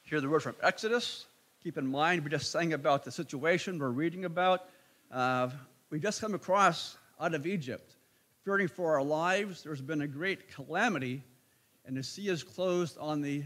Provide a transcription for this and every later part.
hear the word from Exodus. Keep in mind, we just sang about the situation we're reading about. We just come across out of Egypt, fearing for our lives. There's been a great calamity, and the sea is closed on the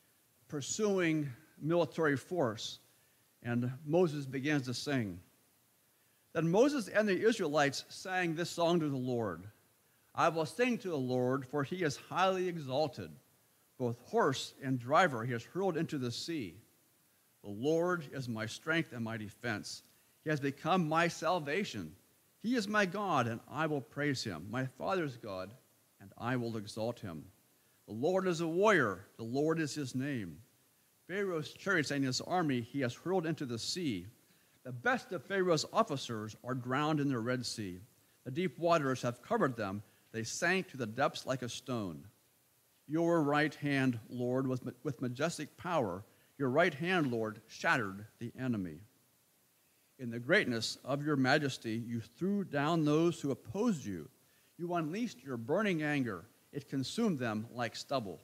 pursuing military force. And Moses begins to sing. Then Moses and the Israelites sang this song to the Lord. I will sing to the Lord, for he is highly exalted. Both horse and driver he has hurled into the sea. The Lord is my strength and my defense. He has become my salvation. He is my God, and I will praise him, my Father's God, and I will exalt him. The Lord is a warrior. The Lord is his name. Pharaoh's chariots and his army he has hurled into the sea. The best of Pharaoh's officers are drowned in the Red Sea. The deep waters have covered them. They sank to the depths like a stone. Your right hand, Lord, with majestic power, your right hand, Lord, shattered the enemy. In the greatness of your majesty, you threw down those who opposed you. You unleashed your burning anger. It consumed them like stubble.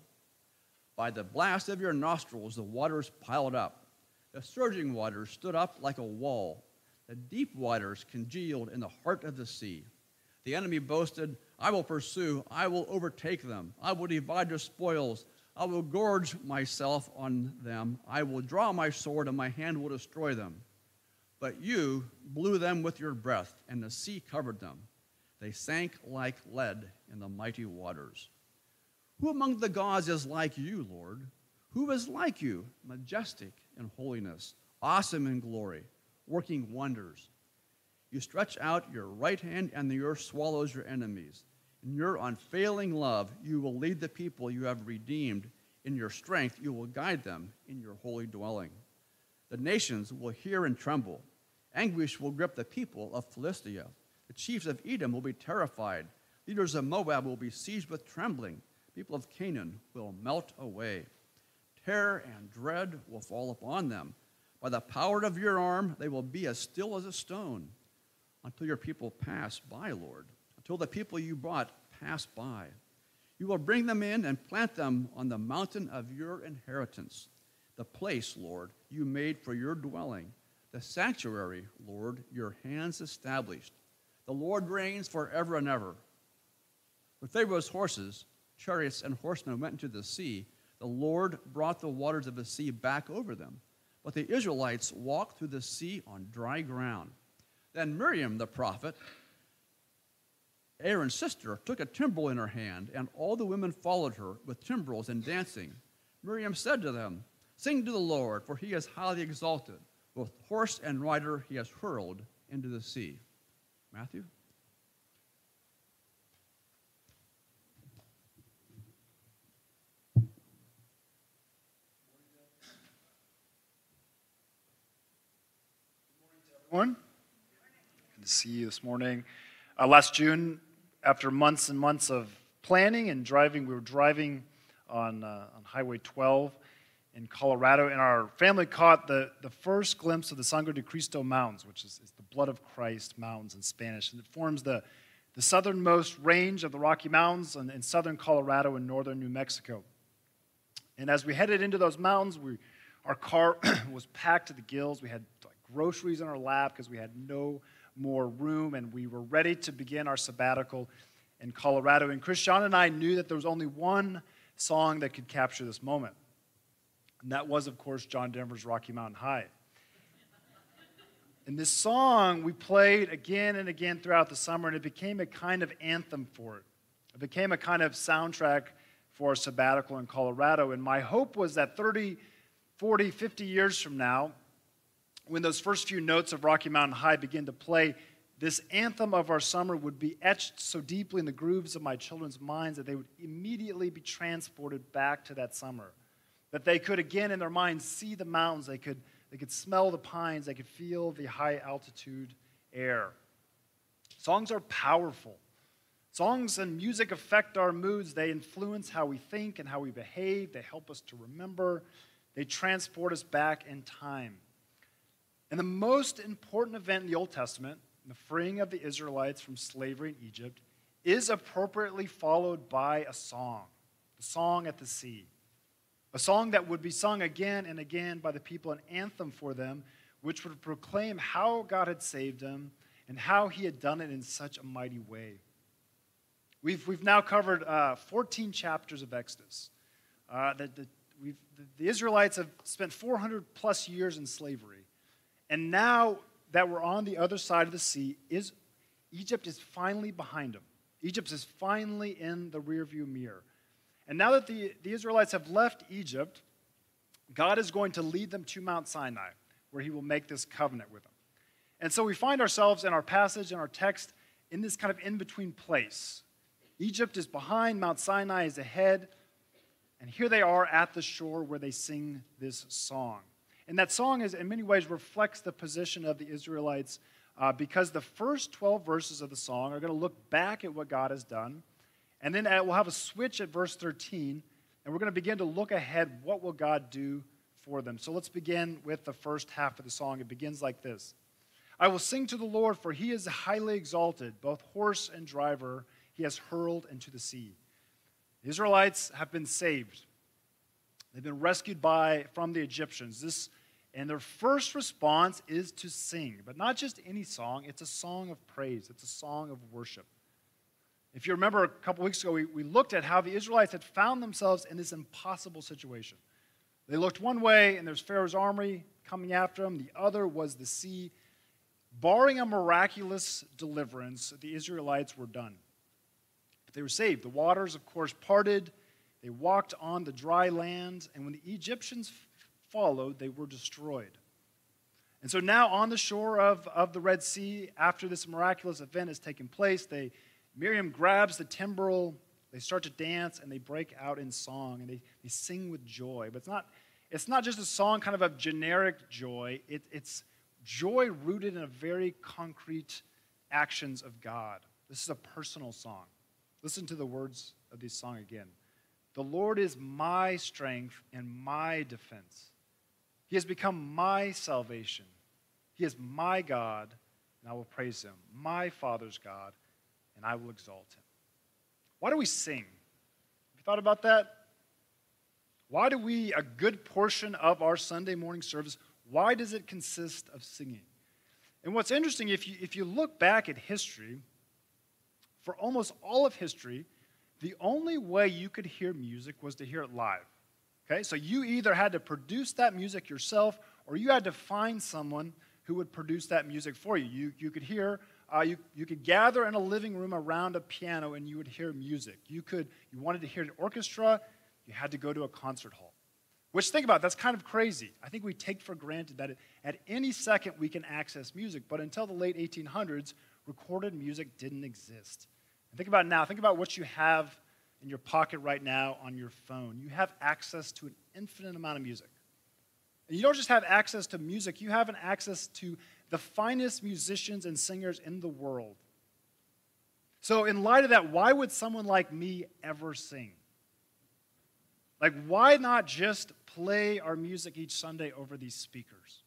By the blast of your nostrils, the waters piled up. The surging waters stood up like a wall. The deep waters congealed in the heart of the sea. The enemy boasted, I will pursue, I will overtake them. I will divide their spoils. I will gorge myself on them. I will draw my sword, and my hand will destroy them. But you blew them with your breath, and the sea covered them. They sank like lead in the mighty waters. Who among the gods is like you, Lord? Who is like you, majestic in holiness, awesome in glory, working wonders? You stretch out your right hand, and the earth swallows your enemies. In your unfailing love, you will lead the people you have redeemed. In your strength, you will guide them in your holy dwelling. The nations will hear and tremble. Anguish will grip the people of Philistia. The chiefs of Edom will be terrified. Leaders of Moab will be seized with trembling. People of Canaan will melt away. Terror and dread will fall upon them. By the power of your arm, they will be as still as a stone until your people pass by, Lord, until the people you brought pass by. You will bring them in and plant them on the mountain of your inheritance, the place, Lord, you made for your dwelling, the sanctuary, Lord, your hands established. The Lord reigns forever and ever. When Pharaoh's horses, chariots, and horsemen went into the sea, the Lord brought the waters of the sea back over them. But the Israelites walked through the sea on dry ground. Then Miriam the prophet, Aaron's sister, took a timbrel in her hand, and all the women followed her with timbrels and dancing. Miriam said to them, Sing to the Lord, for he is highly exalted. Both horse and rider he has hurled into the sea. Matthew? Everyone. Good to see you this morning. Last June, after months and months of planning and driving, we were driving on Highway 12 in Colorado, and our family caught the first glimpse of the Sangre de Cristo Mountains, which is the Blood of Christ Mountains in Spanish. And it forms the southernmost range of the Rocky Mountains in southern Colorado and northern New Mexico. And as we headed into those mountains, our car was packed to the gills. We had groceries in our lap because we had no more room, and we were ready to begin our sabbatical in Colorado. And Christian and I knew that there was only one song that could capture this moment, and that was, of course, John Denver's Rocky Mountain High. And this song we played again and again throughout the summer, and it became a kind of anthem for it. It became a kind of soundtrack for our sabbatical in Colorado, and my hope was that 30, 40, 50 years from now, when those first few notes of Rocky Mountain High begin to play, this anthem of our summer would be etched so deeply in the grooves of my children's minds that they would immediately be transported back to that summer. That they could again in their minds see the mountains, they could smell the pines, they could feel the high altitude air. Songs are powerful. Songs and music affect our moods. They influence how we think and how we behave. They help us to remember. They transport us back in time. And the most important event in the Old Testament, the freeing of the Israelites from slavery in Egypt, is appropriately followed by a song, the song at the sea. a song that would be sung again and again by the people, an anthem for them, which would proclaim how God had saved them and how he had done it in such a mighty way. We've now covered 14 chapters of Exodus. The Israelites have spent 400 plus years in slavery. And now that we're on the other side of the sea, Egypt is finally behind them. Egypt is finally in the rearview mirror. And now that the Israelites have left Egypt, God is going to lead them to Mount Sinai, where he will make this covenant with them. And so we find ourselves in our passage, in our text, in this kind of in-between place. Egypt is behind, Mount Sinai is ahead, and here they are at the shore where they sing this song. And that song in many ways reflects the position of the Israelites because the first 12 verses of the song are going to look back at what God has done, and then we'll have a switch at verse 13, and we're going to begin to look ahead. What will God do for them? So let's begin with the first half of the song. It begins like this. I will sing to the Lord, for he is highly exalted, both horse and driver he has hurled into the sea. The Israelites have been saved. They've been rescued from the Egyptians. And their first response is to sing, but not just any song. It's a song of praise. It's a song of worship. If you remember a couple weeks ago, we looked at how the Israelites had found themselves in this impossible situation. They looked one way, and there's Pharaoh's army coming after them. The other was the sea. Barring a miraculous deliverance, the Israelites were done. But they were saved. The waters, of course, parted. They walked on the dry land, and when the Egyptians followed, they were destroyed. And so now on the shore of the Red Sea, after this miraculous event has taken place, Miriam grabs the timbrel, they start to dance, and they break out in song, and they sing with joy. But it's not just a song kind of generic joy. It's joy rooted in a very concrete actions of God. This is a personal song. Listen to the words of this song again. The Lord is my strength and my defense. He has become my salvation. He is my God, and I will praise him. My Father's God, and I will exalt him. Why do we sing? Have you thought about that? Why do a good portion of our Sunday morning service, why does it consist of singing? And what's interesting, if you look back at history, for almost all of history, the only way you could hear music was to hear it live. Okay, so you either had to produce that music yourself, or you had to find someone who would produce that music for you. You could hear, you could gather in a living room around a piano, and you would hear music. You wanted to hear an orchestra, you had to go to a concert hall. Which, think about it, that's kind of crazy. I think we take for granted that at any second we can access music, but until the late 1800s, recorded music didn't exist. And think about it now. Think about what you have in your pocket right now on your phone. You have access to an infinite amount of music. And you don't just have access to music, you have an access to the finest musicians and singers in the world. So in light of that, why would someone like me ever sing? Like, why not just play our music each Sunday over these speakers?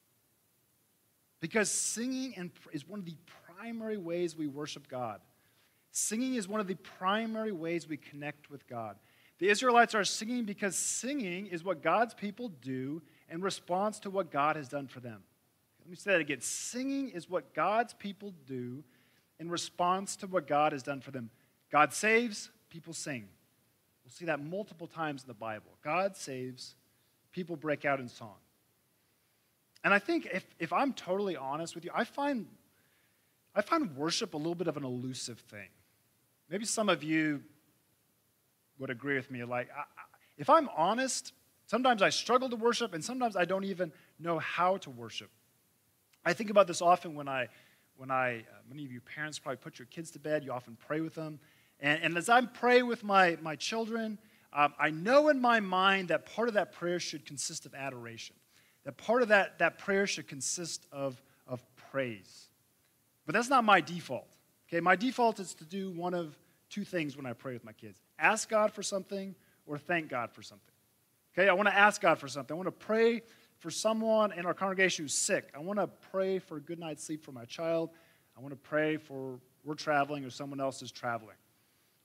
Because singing is one of the primary ways we worship God. Singing is one of the primary ways we connect with God. The Israelites are singing because singing is what God's people do in response to what God has done for them. Let me say that again. Singing is what God's people do in response to what God has done for them. God saves, people sing. We'll see that multiple times in the Bible. God saves, people break out in song. And I think if I'm totally honest with you, I find worship a little bit of an elusive thing. Maybe some of you would agree with me. Like, if I'm honest, sometimes I struggle to worship, and sometimes I don't even know how to worship. I think about this often when many of you parents probably put your kids to bed. You often pray with them. And as I pray with my children, I know in my mind that part of that prayer should consist of adoration. That part of that prayer should consist of praise. But that's not my default. Okay, my default is to do one of two things when I pray with my kids. Ask God for something or thank God for something. Okay, I want to ask God for something. I want to pray for someone in our congregation who's sick. I want to pray for a good night's sleep for my child. I want to pray for we're traveling or someone else is traveling.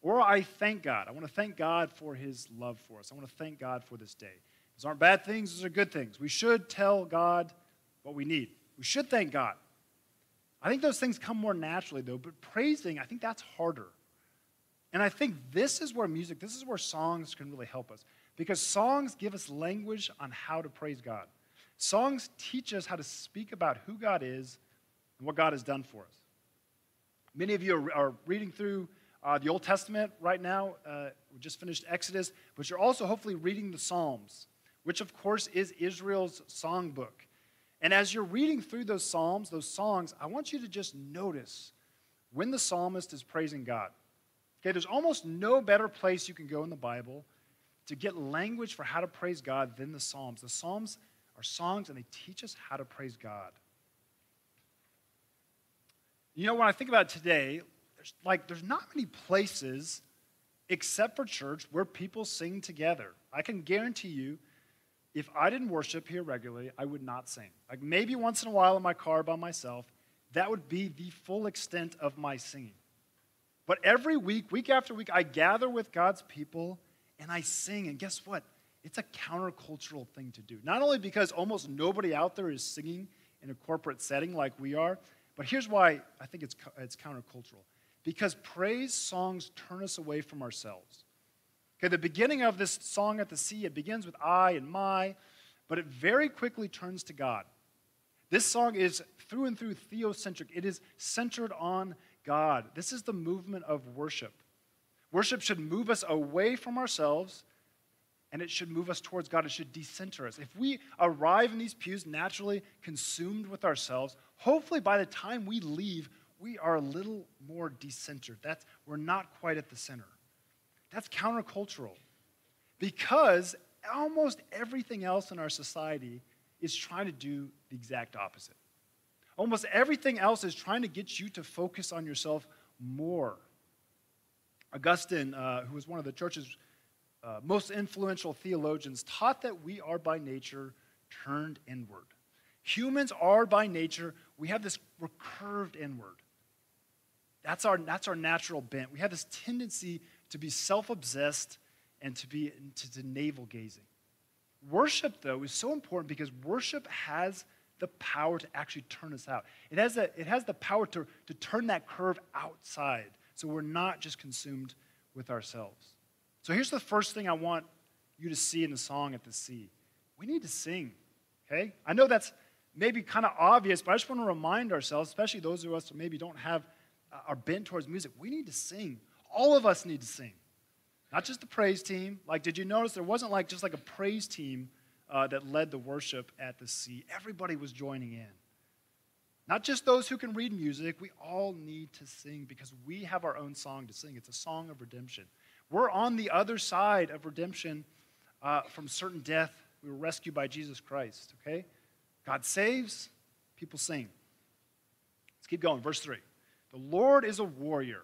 Or I thank God. I want to thank God for his love for us. I want to thank God for this day. These aren't bad things, these are good things. We should tell God what we need. We should thank God. I think those things come more naturally, though, but praising, I think that's harder. And I think this is where songs can really help us. Because songs give us language on how to praise God. Songs teach us how to speak about who God is and what God has done for us. Many of you are reading through the Old Testament right now. We just finished Exodus, but you're also hopefully reading the Psalms, which of course is Israel's songbook. And as you're reading through those Psalms, those songs, I want you to just notice when the psalmist is praising God. Okay, there's almost no better place you can go in the Bible to get language for how to praise God than the Psalms. The Psalms are songs and they teach us how to praise God. You know, when I think about it today, there's not many places except for church where people sing together. I can guarantee you, if I didn't worship here regularly, I would not sing. Like maybe once in a while in my car by myself, that would be the full extent of my singing. But every week, week after week, I gather with God's people and I sing. And guess what? It's a countercultural thing to do. Not only because almost nobody out there is singing in a corporate setting like we are, but here's why I think it's countercultural. Because praise songs turn us away from ourselves. Okay, the beginning of this song at the sea, it begins with I and my, but it very quickly turns to God. This song is through and through theocentric. It is centered on God. This is the movement of worship. Worship should move us away from ourselves, and it should move us towards God. It should decenter us. If we arrive in these pews naturally consumed with ourselves, hopefully by the time we leave, we are a little more decentered. We're not quite at the center. That's countercultural because almost everything else in our society is trying to do the exact opposite. Almost everything else is trying to get you to focus on yourself more. Augustine, who was one of the church's most influential theologians, taught that we are by nature turned inward. Humans are by nature, we're curved inward. That's our natural bent. We have this tendency to be self-obsessed and to navel-gazing. Worship, though, is so important because worship has the power to actually turn us out. It has the power to turn that curve outside so we're not just consumed with ourselves. So here's the first thing I want you to see in the song at the sea. We need to sing, okay? I know that's maybe kind of obvious, but I just want to remind ourselves, especially those of us who maybe don't have are bent towards music, we need to sing. All of us need to sing. Not just the praise team. Like, did you notice there wasn't just a praise team that led the worship at the sea? Everybody was joining in. Not just those who can read music. We all need to sing because we have our own song to sing. It's a song of redemption. We're on the other side of redemption from certain death. We were rescued by Jesus Christ, okay? God saves, people sing. Let's keep going. Verse 3. The Lord is a warrior.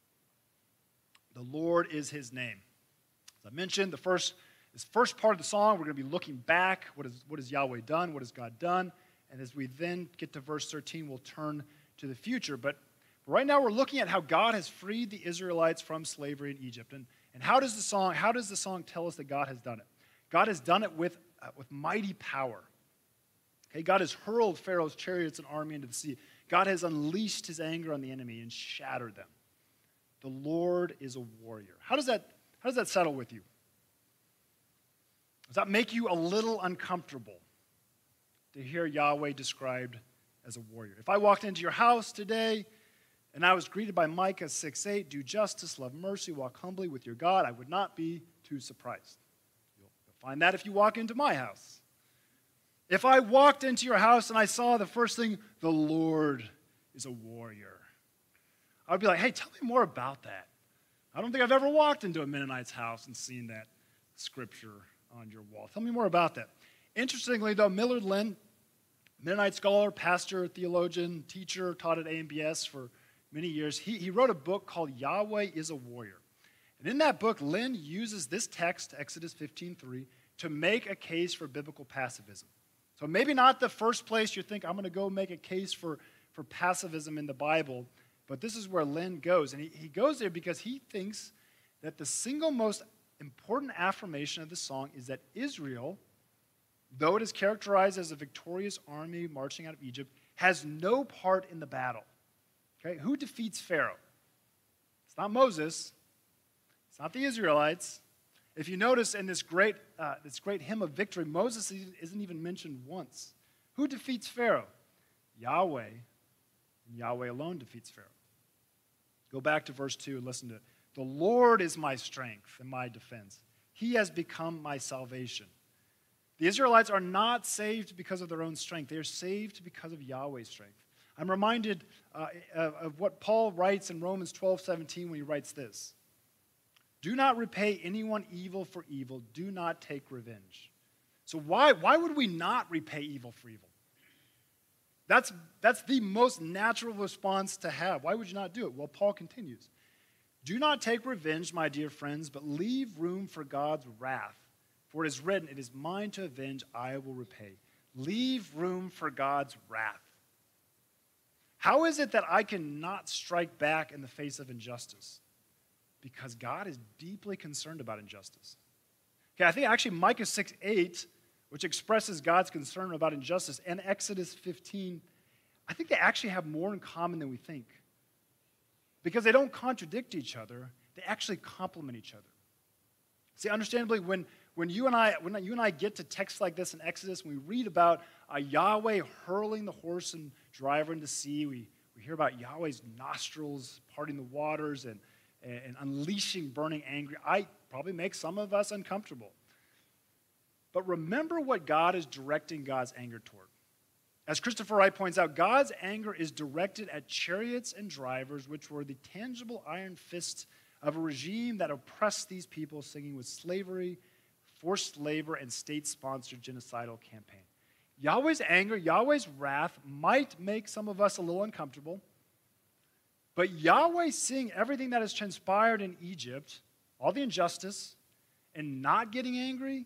The Lord is his name. As I mentioned, this first part of the song, we're going to be looking back. What has Yahweh done? What has God done? And as we then get to verse 13, we'll turn to the future. But right now we're looking at how God has freed the Israelites from slavery in Egypt. And how does the song tell us that God has done it? God has done it with mighty power. Okay, God has hurled Pharaoh's chariots and army into the sea. God has unleashed his anger on the enemy and shattered them. The Lord is a warrior. How does that settle with you? Does that make you a little uncomfortable to hear Yahweh described as a warrior? If I walked into your house today and I was greeted by Micah 6:8, do justice, love mercy, walk humbly with your God, I would not be too surprised. You'll find that if you walk into my house. If I walked into your house and I saw the first thing, the Lord is a warrior, I would be like, hey, tell me more about that. I don't think I've ever walked into a Mennonite's house and seen that scripture on your wall. Tell me more about that. Interestingly, though, Millard Lynn, Mennonite scholar, pastor, theologian, teacher, taught at AMBS for many years, he wrote a book called Yahweh is a Warrior. And in that book, Lynn uses this text, Exodus 15:3, to make a case for biblical pacifism. So maybe not the first place you think, I'm going to go make a case for pacifism in the Bible, but this is where Lynn goes. And he goes there because he thinks that the single most important affirmation of the song is that Israel, though it is characterized as a victorious army marching out of Egypt, has no part in the battle. Okay? Who defeats Pharaoh? It's not Moses. It's not the Israelites. If you notice in this great hymn of victory, Moses isn't even mentioned once. Who defeats Pharaoh? Yahweh, and Yahweh alone defeats Pharaoh. Go back to verse 2 and listen to it. The Lord is my strength and my defense. He has become my salvation. The Israelites are not saved because of their own strength. They are saved because of Yahweh's strength. I'm reminded of what Paul writes in Romans 12:17 when he writes this. Do not repay anyone evil for evil. Do not take revenge. So why would we not repay evil for evil? That's the most natural response to have. Why would you not do it? Well, Paul continues. Do not take revenge, my dear friends, but leave room for God's wrath. For it is written, it is mine to avenge, I will repay. Leave room for God's wrath. How is it that I cannot strike back in the face of injustice? Because God is deeply concerned about injustice. Okay, I think actually Micah 6:8, which expresses God's concern about injustice, and Exodus 15, I think they actually have more in common than we think. Because they don't contradict each other, they actually complement each other. See, understandably, when you and I get to texts like this in Exodus, when we read about Yahweh hurling the horse and driver into the sea, we hear about Yahweh's nostrils parting the waters and unleashing burning anger. I probably make some of us uncomfortable. But remember what God is directing God's anger toward. As Christopher Wright points out, God's anger is directed at chariots and drivers, which were the tangible iron fists of a regime that oppressed these people, singing with slavery, forced labor, and state-sponsored genocidal campaign. Yahweh's anger, Yahweh's wrath might make some of us a little uncomfortable, but Yahweh seeing everything that has transpired in Egypt, all the injustice, and not getting angry,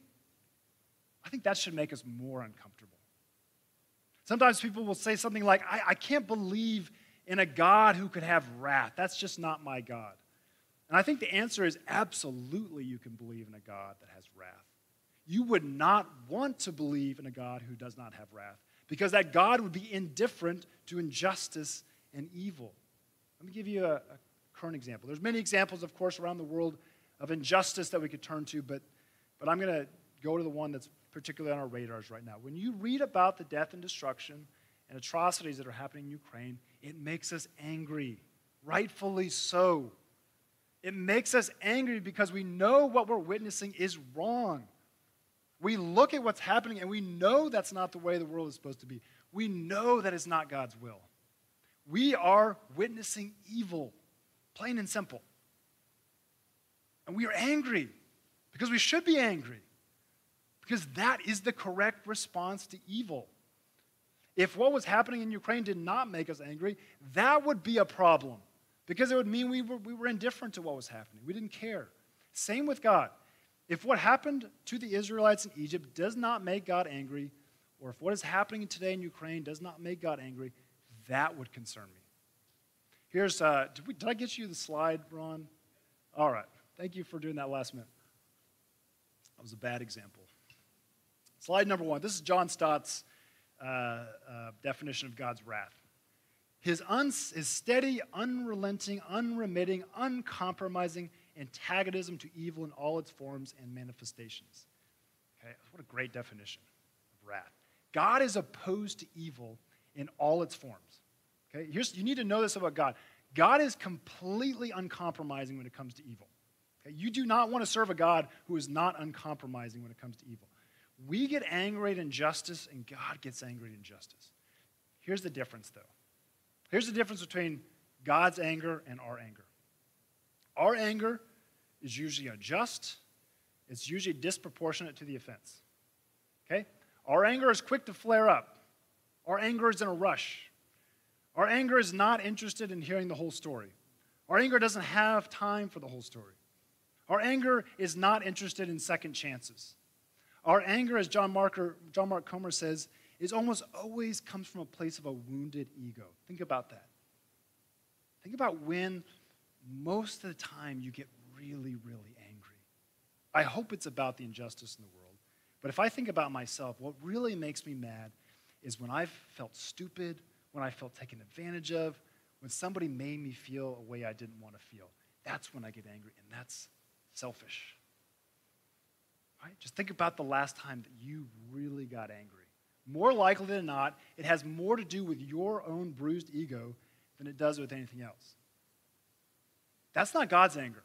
I think that should make us more uncomfortable. Sometimes people will say something like, I can't believe in a God who could have wrath. That's just not my God. And I think the answer is absolutely you can believe in a God that has wrath. You would not want to believe in a God who does not have wrath, because that God would be indifferent to injustice and evil. Let me give you a current example. There's many examples, of course, around the world of injustice that we could turn to, but I'm going to go to the one that's particularly on our radars right now. When you read about the death and destruction and atrocities that are happening in Ukraine, it makes us angry, rightfully so. It makes us angry because we know what we're witnessing is wrong. We look at what's happening and we know that's not the way the world is supposed to be. We know that it's not God's will. We are witnessing evil, plain and simple. And we are angry because we should be angry, because that is the correct response to evil. If what was happening in Ukraine did not make us angry, that would be a problem, because it would mean we were indifferent to what was happening. We didn't care. Same with God. If what happened to the Israelites in Egypt does not make God angry, or if what is happening today in Ukraine does not make God angry, that would concern me. Here's, did I get you the slide, Ron? All right. Thank you for doing that last minute. That was a bad example. Slide number 1. This is John Stott's definition of God's wrath. His steady, unrelenting, unremitting, uncompromising antagonism to evil in all its forms and manifestations. Okay, what a great definition of wrath. God is opposed to evil in all its forms. Okay, you need to know this about God. God is completely uncompromising when it comes to evil. Okay, you do not want to serve a God who is not uncompromising when it comes to evil. We get angry at injustice, and God gets angry at injustice. Here's the difference, though. Here's the difference between God's anger and our anger. Our anger is usually unjust. It's usually disproportionate to the offense. Okay? Our anger is quick to flare up. Our anger is in a rush. Our anger is not interested in hearing the whole story. Our anger doesn't have time for the whole story. Our anger is not interested in second chances. Our anger, as John Mark Comer says, is almost always comes from a place of a wounded ego. Think about that. Think about when most of the time you get really, really angry. I hope it's about the injustice in the world. But if I think about myself, what really makes me mad is when I've felt stupid, when I felt taken advantage of, when somebody made me feel a way I didn't want to feel. That's when I get angry, and that's selfish. Right? Just think about the last time that you really got angry. More likely than not, it has more to do with your own bruised ego than it does with anything else. That's not God's anger.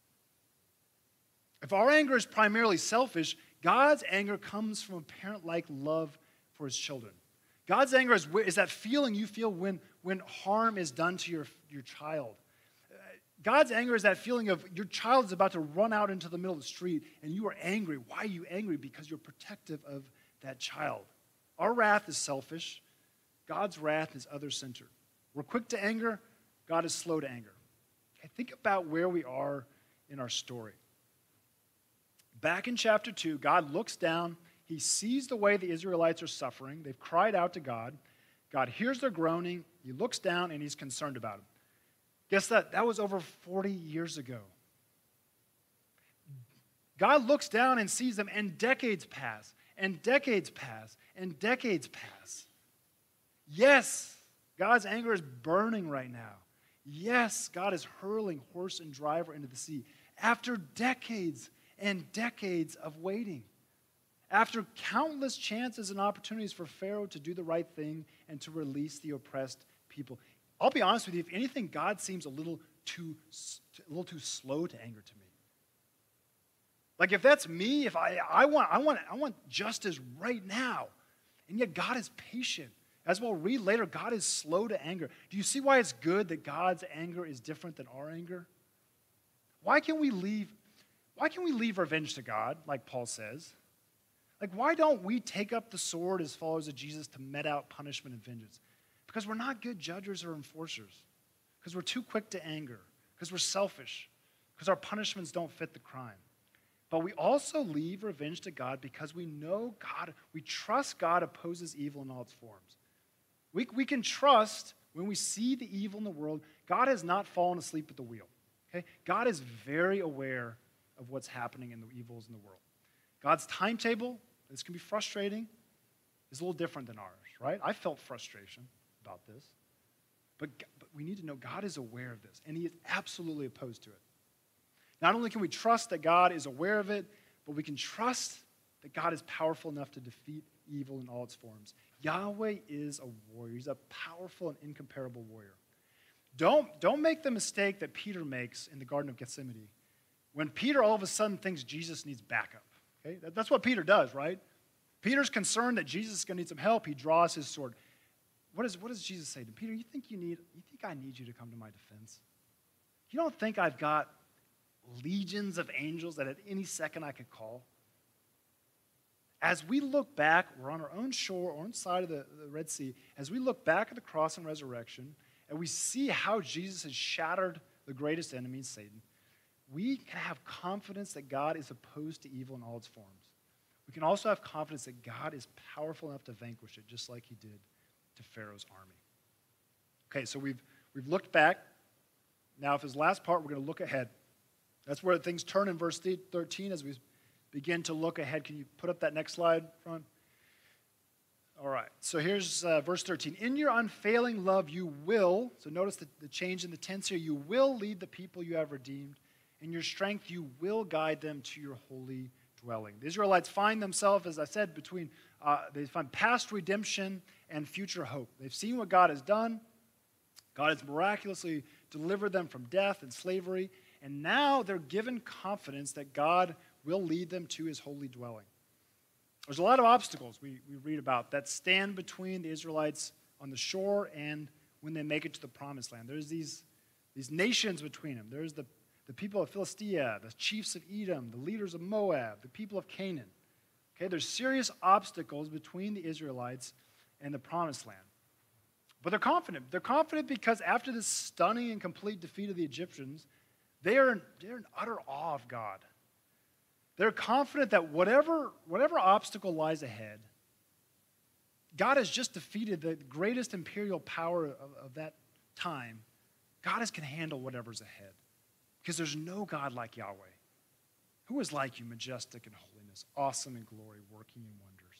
If our anger is primarily selfish, God's anger comes from a parent-like love for his children. God's anger is that feeling you feel when harm is done to your child. God's anger is that feeling of your child is about to run out into the middle of the street and you are angry. Why are you angry? Because you're protective of that child. Our wrath is selfish. God's wrath is other-centered. We're quick to anger. God is slow to anger. Okay, think about where we are in our story. Back in chapter 2, God looks down. He sees the way the Israelites are suffering. They've cried out to God. God hears their groaning. He looks down and he's concerned about them. Guess that? That was over 40 years ago. God looks down and sees them, and decades pass, and decades pass, and decades pass. Yes, God's anger is burning right now. Yes, God is hurling horse and driver into the sea after decades and decades of waiting. After countless chances and opportunities for Pharaoh to do the right thing and to release the oppressed people. I'll be honest with you, if anything, God seems a little too slow to anger to me. Like if that's me, if I want justice right now. And yet God is patient. As we'll read later, God is slow to anger. Do you see why it's good that God's anger is different than our anger? Why can we leave revenge to God, like Paul says? Like, why don't we take up the sword as followers of Jesus to met out punishment and vengeance? Because we're not good judges or enforcers. Because we're too quick to anger. Because we're selfish. Because our punishments don't fit the crime. But we also leave revenge to God because we know God, we trust God opposes evil in all its forms. We can trust when we see the evil in the world, God has not fallen asleep at the wheel. Okay? God is very aware of what's happening in the evils in the world. God's timetable, this can be frustrating, is a little different than ours, right? I felt frustration about this. But we need to know God is aware of this, and he is absolutely opposed to it. Not only can we trust that God is aware of it, but we can trust that God is powerful enough to defeat evil in all its forms. Yahweh is a warrior. He's a powerful and incomparable warrior. Don't make the mistake that Peter makes in the Garden of Gethsemane when Peter all of a sudden thinks Jesus needs backup. Okay? That's what Peter does, right? Peter's concerned that Jesus is going to need some help. He draws his sword. What does Jesus say to Peter? You think I need you to come to my defense? You don't think I've got legions of angels that at any second I could call? As we look back, we're on our own shore, or inside of the Red Sea, as we look back at the cross and resurrection, and we see how Jesus has shattered the greatest enemy, Satan, we can have confidence that God is opposed to evil in all its forms. We can also have confidence that God is powerful enough to vanquish it, just like he did to Pharaoh's army. Okay, so we've looked back. Now, for this last part, we're going to look ahead. That's where things turn in verse 13 as we begin to look ahead. Can you put up that next slide, Ron? All right, so here's verse 13. In your unfailing love you will, so notice the change in the tense here, you will lead the people you have redeemed. In your strength you will guide them to your holy dwelling. The Israelites find themselves, as I said, they find past redemption and future hope. They've seen what God has done. God has miraculously delivered them from death and slavery, and now they're given confidence that God will lead them to his holy dwelling. There's a lot of obstacles we read about that stand between the Israelites on the shore and when they make it to the promised land. There's these nations between them. There's the people of Philistia, the chiefs of Edom, the leaders of Moab, the people of Canaan. Okay, there's serious obstacles between the Israelites and the promised land. But they're confident. They're confident because after this stunning and complete defeat of the Egyptians, they're in utter awe of God. They're confident that whatever obstacle lies ahead, God has just defeated the greatest imperial power of that time. God can handle whatever's ahead. Because there's no God like Yahweh. Who is like you, majestic in holiness, awesome in glory, working in wonders?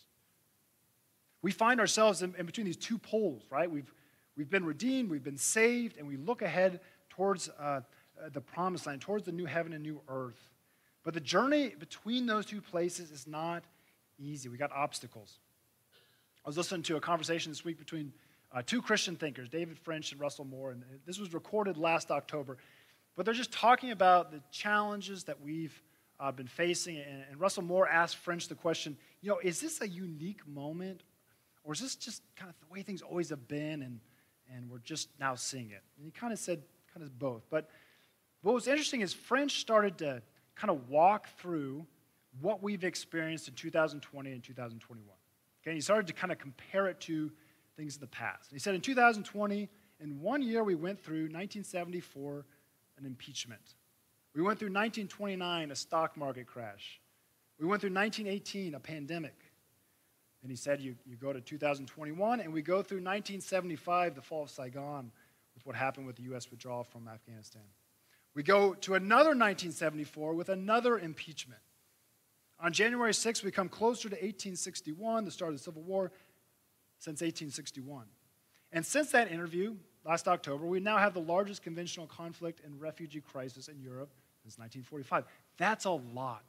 We find ourselves in between these two poles, right? We've been redeemed, we've been saved, and we look ahead towards the promised land, towards the new heaven and new earth. But the journey between those two places is not easy. We got obstacles. I was listening to a conversation this week between two Christian thinkers, David French and Russell Moore, and this was recorded last October. But they're just talking about the challenges that we've been facing. And Russell Moore asked French the question, is this a unique moment? Or is this just kind of the way things always have been and we're just now seeing it? And he kind of said both. But what was interesting is French started to kind of walk through what we've experienced in 2020 and 2021. Okay, he started to kind of compare it to things in the past. He said in 2020, in 1 year we went through 1974, an impeachment. We went through 1929, a stock market crash. We went through 1918, a pandemic. And he said you go to 2021, and we go through 1975, the fall of Saigon, with what happened with the U.S. withdrawal from Afghanistan. We go to another 1974 with another impeachment. On January 6th, we come closer to 1861, the start of the Civil War, since 1861. And since that interview, last October, we now have the largest conventional conflict and refugee crisis in Europe since 1945. That's a lot.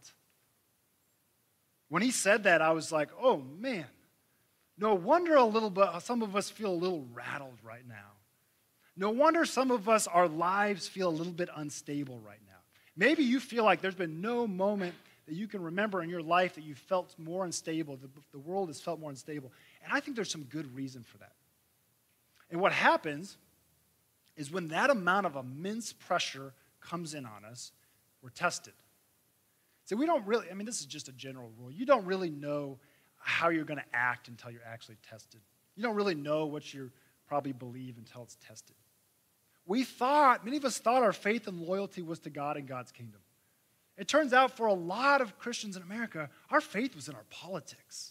When he said that, I was like, oh, man. No wonder some of us feel a little rattled right now. No wonder some of us, our lives feel a little bit unstable right now. Maybe you feel like there's been no moment that you can remember in your life that you felt more unstable, the world has felt more unstable. And I think there's some good reason for that. And what happens is when that amount of immense pressure comes in on us, we're tested. So we don't really, this is just a general rule. You don't really know how you're going to act until you're actually tested. You don't really know what you probably believe until it's tested. Many of us thought our faith and loyalty was to God and God's kingdom. It turns out for a lot of Christians in America, our faith was in our politics.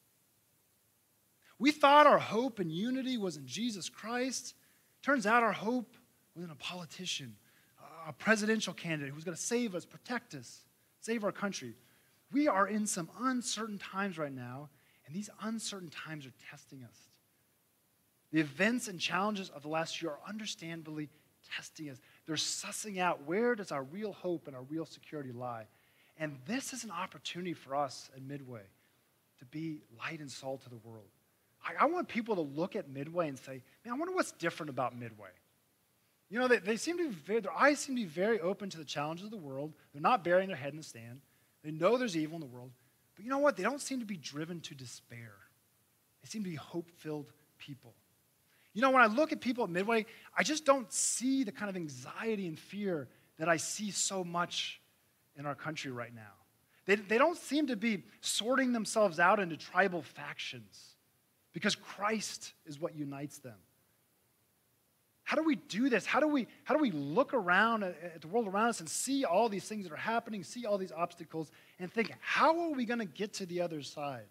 We thought our hope and unity was in Jesus Christ. Turns out our hope was in a politician, a presidential candidate who's going to save us, protect us, save our country. We are in some uncertain times right now, and these uncertain times are testing us. The events and challenges of the last year are understandably testing us. They're sussing out where does our real hope and our real security lie. And this is an opportunity for us at Midway to be light and salt to the world. I want people to look at Midway and say, man, I wonder what's different about Midway. They seem to be their eyes seem to be very open to the challenges of the world. They're not burying their head in the sand. They know there's evil in the world. But you know what? They don't seem to be driven to despair. They seem to be hope-filled people. When I look at people at Midway, I just don't see the kind of anxiety and fear that I see so much in our country right now. They don't seem to be sorting themselves out into tribal factions because Christ is what unites them. How do we do this? How do we look around at the world around us and see all these things that are happening, see all these obstacles, and think, how are we going to get to the other side?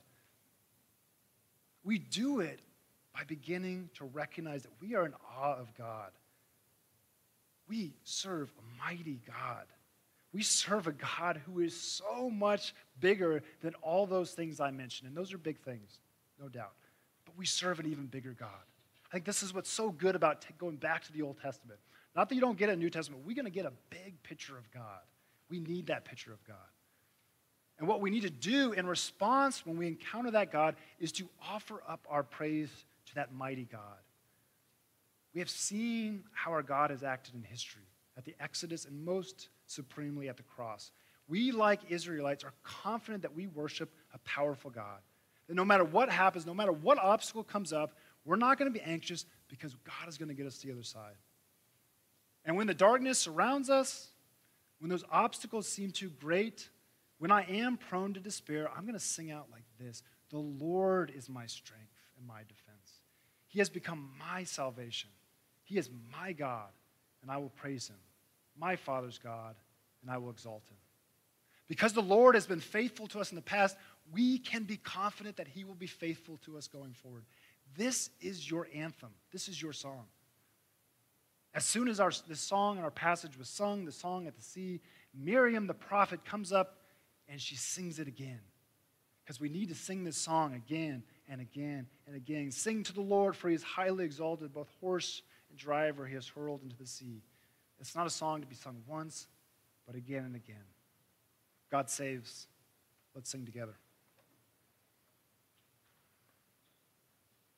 We do it by beginning to recognize that we are in awe of God. We serve a mighty God. We serve a God who is so much bigger than all those things I mentioned. And those are big things, no doubt. But we serve an even bigger God. I think this is what's so good about going back to the Old Testament. Not that you don't get a New Testament. We're going to get a big picture of God. We need that picture of God. And what we need to do in response when we encounter that God is to offer up our praise to that mighty God. We have seen how our God has acted in history, at the Exodus and most supremely at the cross. We, like Israelites, are confident that we worship a powerful God. That no matter what happens, no matter what obstacle comes up, we're not going to be anxious because God is going to get us to the other side. And when the darkness surrounds us, when those obstacles seem too great, when I am prone to despair, I'm going to sing out like this: the Lord is my strength and my defense. He has become my salvation. He is my God, and I will praise him. My Father's God, and I will exalt him. Because the Lord has been faithful to us in the past, we can be confident that he will be faithful to us going forward. This is your anthem. This is your song. As soon as this song in our passage was sung, the song at the sea, Miriam the prophet comes up and she sings it again. Because we need to sing this song again and again and again. Sing to the Lord, for he is highly exalted, both horse and driver he has hurled into the sea. It's not a song to be sung once, but again and again. God saves. Let's sing together.